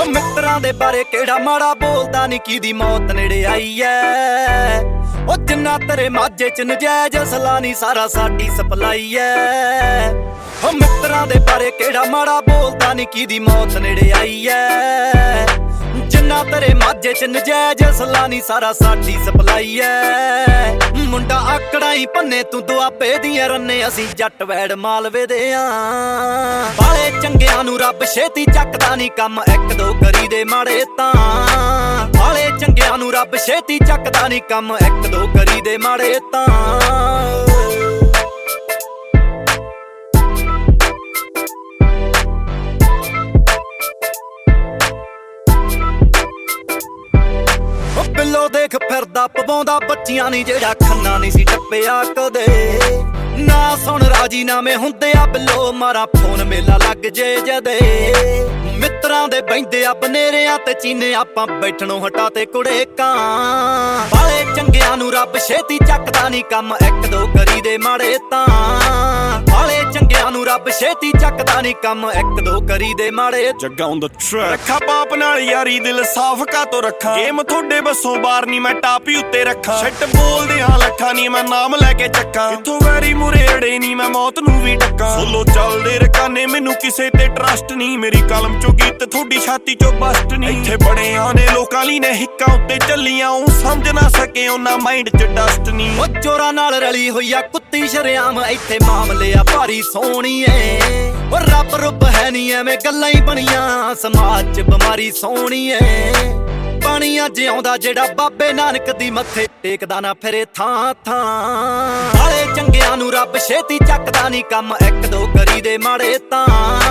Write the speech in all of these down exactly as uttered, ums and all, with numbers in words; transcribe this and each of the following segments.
ਮਿੱਤਰਾਂ ਦੇ ਬਾਰੇ ਕਿਹੜਾ ਮਾੜਾ ਬੋਲਦਾ ਨੀ, ਕਿਹਦੀ ਮੌਤ ਨੇੜੇ ਆਈ ਐ। ਉਹ ਜਿੰਨਾ ਤੇਰੇ ਮਾਝੇ ਚ ਨਜਾਇਜ਼ ਅਸਲਾ ਨੀ, ਸਾਰਾ ਸਾਡੀ ਸਪਲਾਈ ਐ। ਉਹ ਮਿੱਤਰਾਂ ਦੇ ਬਾਰੇ ਕਿਹੜਾ ਮਾੜਾ ਬੋਲਦਾ ਨੀ, ਕਿਹਦੀ ਮੌਤ ਨੇੜੇ ਆਈ ਐ। ਜਿੰਨਾ ਤੇਰੇ ਮਾਝੇ ਚ ਨਜਾਇਜ਼ ਅਸਲਾ ਨੀ, ਸਾਰਾ ਸਾਡੀ ਸਪਲਾਈ ਐ। ਮੁੰਡਾ ਆਕੜਾਂ ਹੀ ਭੰਨੇ ਤੂੰ ਦੁਆਬੇ ਦੀਆਂ ਰੰਨੇ, ਅਸੀਂ ਜੱਟ ਵੈੜ ਮਾਲਵੇ ਦੇ ਆਂ। ਬਾਲੇ ਚੰਗਿਆਂ ਨੂੰ ਰੱਬ ਛੇਤੀ ਚੱਕਦਾ ਨੀ, ਕੰਮ ਇੱਕ ਦੋ ਕਰੀ ਦੇ ਮਾੜੇ ਤਾਂ। ਬਾਲੇ ਚੰਗਿਆਂ ਨੂੰ ਰੱਬ ਛੇਤੀ ਚੱਕਦਾ ਨੀ, ਕੰਮ ਇੱਕ ਦੋ ਕਰੀ ਦੇ ਮਾੜੇ ਤਾਂ। ਬਿੱਲੋ ਦੇਖ ਫਿਰਦਾ ਪਵਾਉਂਦਾ ਬੱਚੀਆਂ ਨੀ, ਜਿਹੜਾ ਖੰਨਾ ਨੀ ਸੀ ਟੱਪਿਆ ਕਦੇ। ਨਾ ਸੁਣ ਰਾਜੀਨਾਮੇ ਹੁੰਦੇ ਆ ਬਿੱਲੋ, ਮਾਰਾ ਫੋਨ ਮੇਲਾ ਲੱਗ ਜੇ ਜਦੇ। ਮਿੱਤਰਾਂ ਦੇ ਬਹਿੰਦੇ ਆ ਬਨੇਰਿਆਂ ਤੇ ਚੀਨੇ, ਆਪਾਂ ਬੈਠਣੋਂ ਹਟਾ ਤੇ ਕੁੜੇ ਕਾਂ। ਬਾਲੇ ਚੰਗਿਆਂ ਨੂੰ ਰੱਬ ਛੇਤੀ ਚੱਕਦਾ ਨੀ, ਕੰਮ ਇੱਕ ਦੋ ਕਰੀ ਦੇ ਮਾੜੇ ਤਾਂ। ਬਾਲੇ ਚੰਗਿਆਂ ਨੂੰ ਰੱਬ ਛੇਤੀ ਚੱਕਦਾ ਨੀ, ਕੰਮ ਇੱਕ ਦੋ ਕਰੀ ਦੇ ਮਾੜੇ। Jagga on the track. ਰੱਖਾ ਪਾਪ ਨਾਲ ਯਾਰੀ, ਦਿਲ ਸਾਫ਼ ਕਾਤੋਂ ਰੱਖਾਂ। ਗੇਮ ਤੁਹਾਡੇ ਬੱਸੋਂ ਬਾਹਰ ਨੀ, ਮੈਂ ਟਾਪੀ ਉੱਤੇ ਰੱਖਾਂ। ਛੱਟ ਬੋਲਦੇ ਹਾਂ ਲੱਖਾਂ ਨੀ, ਮੈਂ ਨਾਮ ਲੈ ਕੇ ਚੱਕਾਂ। ਇੱਥੋਂ ਵੈਰੀ ਮੁਰੇ ਅੜੇ ਨੀ, ਮੈਂ ਮੌਤ ਨੂੰ ਵੀ ਟੱਕਾਂ। ਸੋਲੋ ਚੱਲਦੇ ਰਕਾਨੇ, ਮੈਨੂੰ ਕਿਸੇ ਤੇ ਟਰਸਟ ਨੀ। ਮੇਰੀ ਕਲਮ ਚੋਂ ਗੀਤ ਤੁਹਾਡੀ ਛਾਤੀ ਚੋਂ ਬਸਟ ਨੀ। ਇੱਥੇ ਬੜਿਆਂ ਨੇ ਲੋਕਾਂ ਲਈ ਨੇ ਹਿੱਕਾਂ ਉੱਤੇ ਚੱਲੀਆਂ, ਉਹ ਸਮਝ ਨਾ ਸਕੇ ਉਹਨਾਂ ਮਾਈਂਡ ਚ ਡਸਟ ਨੀ। ਉਹ ਚੋਰਾਂ ਨਾਲ ਰਲੀ ਹੋਈ ਆ ਕੁੱਤੀ ਸ਼ਰਿਆਮ, ਇੱਥੇ ਮਾਮਲੇ ਆ ਭਾਰੀ ਸੋਹਣੀਏ। ਉਹ ਰੱਬ ਰੁੱਬ ਹੈ ਨੀ, ਐਵੇਂ ਗੱਲਾਂ ਹੀ ਬਣੀਆਂ, ਸਮਾਜ ਚ ਬਿਮਾਰੀ ਸੋਹਣੀਏ। ਪਾਣੀ ਅੱਜ ਆਉਂਦਾ ਜਿਹੜਾ ਬਾਬੇ ਨਾਨਕ ਦੀ ਮੱਥੇ ਟੇਕਦਾ ਨਾ ਫਿਰੇ ਥਾਂ ਥਾਂ। ਬਾਲੇ ਚੰਗਿਆਂ ਨੂੰ ਰੱਬ ਛੇਤੀ ਚੱਕਦਾ ਨੀ, ਕੰਮ ਇੱਕ ਦੋ ਕਰੀ ਦੇ ਮਾੜੇ ਤਾਂ।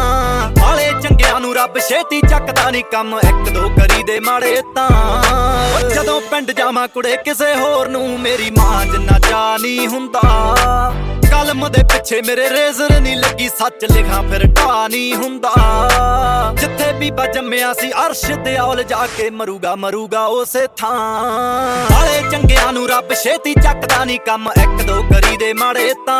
ਬਾਲੇ ਚੰਗਿਆਂ ਨੂੰ ਰੱਬ ਛੇਤੀ ਚੱਕਦਾ ਨੀ, ਕੰਮ ਇੱਕ ਦੋ ਕਰੀ ਦੇ ਮਾੜੇ ਤਾਂ। ਜਦੋਂ ਪਿੰਡ ਜਾਵਾਂ ਕੁੜੇ ਕਿਸੇ ਹੋਰ ਨੂੰ, ਮੇਰੀ ਮਾਂ ਜਿੰਨਾ ਚਾਅ ਨੀ ਹੁੰਦਾ। ਕਲਮ ਦੇ ਪਿੱਛੇ ਮੇਰੇ ਰੇਜ਼ਰ ਨੀ ਲੱਗੀ, ਸੱਚ ਲਿਖਾਂ ਫਿਰ ਢਾ ਨੀ ਹੁੰਦਾ। ਜਿੱਥੇ ਬੀਬਾ ਜੰਮਿਆ ਸੀ ਅਰਸ਼ ਤੇ ਔਲ, ਜਾ ਕੇ ਮਰੂਗਾ ਮਰੂਗਾ ਉਸੇ ਥਾਂ। ਬਾਲੇ ਚੰਗਿਆਂ ਨੂੰ ਰੱਬ ਛੇਤੀ ਚੱਕਦਾ ਨੀ, ਕੰਮ ਇੱਕ ਦੋ ਕਰੀ ਦੇ ਮਾੜੇ ਤਾਂ।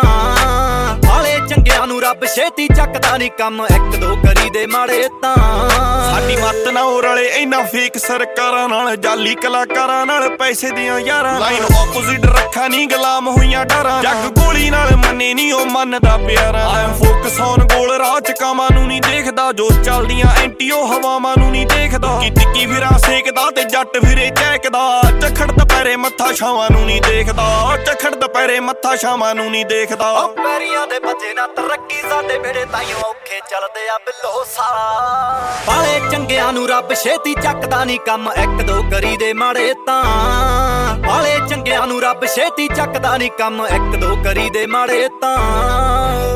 ਬਾਲੇ ਚੰਗਿਆਂ ਨੂੰ ਰੱਬ ਛੇਤੀ ਚੱਕਦਾ ਨੀ, ਕੰਮ ਇੱਕ ਦੋ ਕਰੀ ਦੇ ਮਾੜੇ ਤਾਂ। ਸਾਡੀ ਮੱਤ ਨਾ ਹੋ ਰਲੇ ਇਹਨਾਂ ਫੇਕ ਸਰਕਾਰਾਂ ਨਾਲ, ਜਾਲੀ ਕਲਾਕਾਰਾਂ ਨਾਲ, ਪੈਸੇ ਦੀਆਂ ਯਾਰਾਂ। ਲਾਈਨ ਆਪੋਜ਼ਿਟ ਰੱਖਾ ਨੀ, ਗੁਲਾਮ ਹੋਈਆਂ ਡਾਰਾਂ। ਜੱਗ ਗੋਲੀ ਨਾਲ ਮੰਨੇ ਨੀ, ਉਹ ਮੰਨਦਾ ਪਿਆਰਾ। ਆਮ ਫੋਕਸ ਔਨ ਗੋਲ, ਰਾਹ ਚ ਕਾਮਾਂ ਨੂੰ ਨੀ ਦੇਖਦਾ। ਜੋ ਚੱਲਦੀਆਂ ਐਂਟੀਓ ਹਵਾਵਾਂ ਨੂੰ ਨੀ ਦੇਖਦਾ। ਕੀ ਟਿੱਕੀ ਫਿਰਾਂ ਸੇਕਦਾ ਤੇ ਜੱਟ ਫਿਰੇ ਚਹਿਕਦਾ। ਝੱਖੜ ਦੁਪਹਿਰੇ ਮੱਥਾ ਛਾਵਾਂ ਨੂੰ ਨੀ ਦੇਖਦਾ। ਝੱਖੜ ਦੁਪਹਿਰੇ ਮੱਥਾ ਛਾਵਾਂ ਨੂੰ ਨੀ ਦੇਖਦਾ। ਉਹ ਪੈਰੀਆਂ ਦੇ ਬੱਚੇ ਨਾ ਤਰੱਕੀ, ਸਾਡੇ ਵੇੜੇ ਤਾਈਓ ਔਖੇ ਚੱਲਦੇ ਆ ਬਿੱਲੋ ਸਾਲਾ। ਬਾਲੇ ਚੰਗਿਆਂ ਨੂੰ ਰੱਬ ਛੇਤੀ ਚੱਕਦਾ ਨੀ, ਕੰਮ ਇੱਕ ਦੋ ਕਰੀ ਦੇ ਮਾੜੇ ਤਾਂ। ਬਾਲੇ ਚੰਗਿਆਂ ਨੂੰ ਰੱਬ ਛੇਤੀ ਚੱਕਦਾ ਨੀ, ਕੰਮ ਇੱਕ ਦੋ ਕਰੀ ਦੇ ਮਾੜੇ ਤਾਂ।